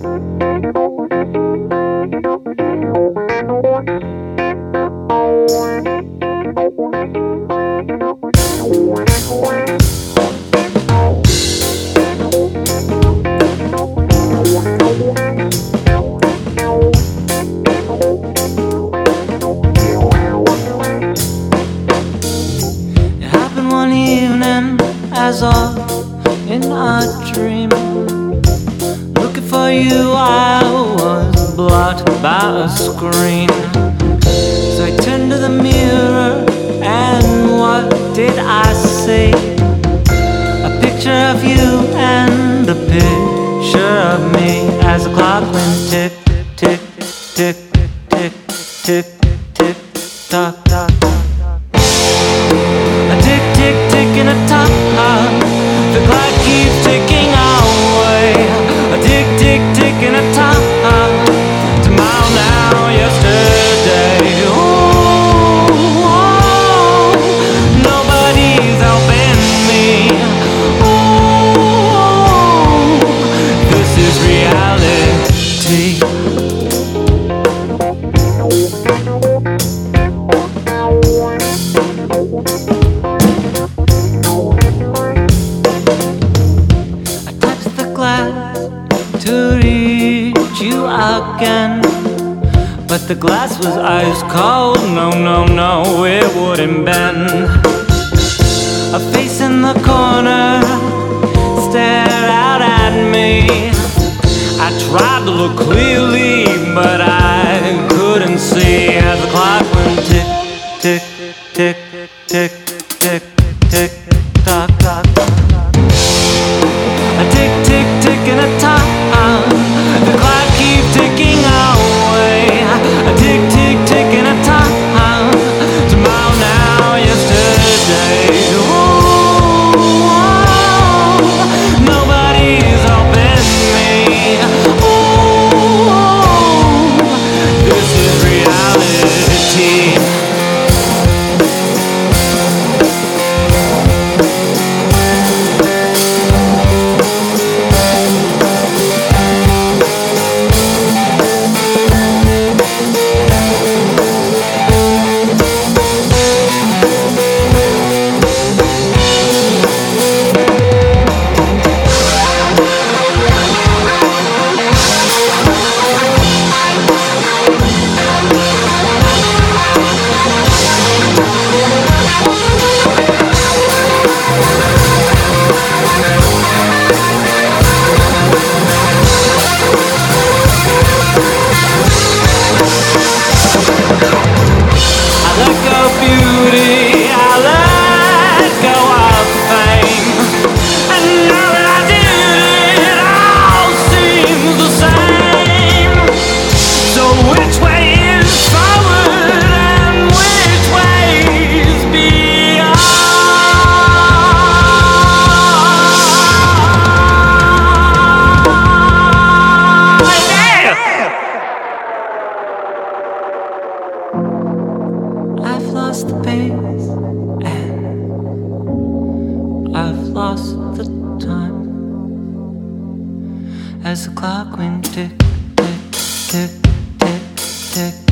It happened one evening as all in a dream. Looking for you, I was blocked by a screen. So I turned to the mirror, and what did I see? A picture of you and a picture of me as the clock went tick, tick, tick, tick, tick, tick, tock, tock. A tick, tick, tick in a top. The clock keeps ticking away. A tick, tick, tick in a top. Tomorrow now, yesterday. Ooh, nobody's helping me. Ooh, this is reality. To reach you again, but the glass was ice cold. No, no, no, it wouldn't bend. A face in the corner stared out at me. I tried to look clearly, but I couldn't see as the clock went tick, tick, tick, tick, tick, tick, tock, tock. A tick, tick, tick in a top. The clock keeps ticking away. A tick, tick, tick in a top. Tomorrow now, yesterday. Ooh, nobody's helping me. Ooh, this is reality. Beauty, I let go of fame, and now that I did it, all seems the same. So which way is forward and which way is beyond? I've lost the pace and I've lost the time as the clock went tick, tick, tick, tick, tick.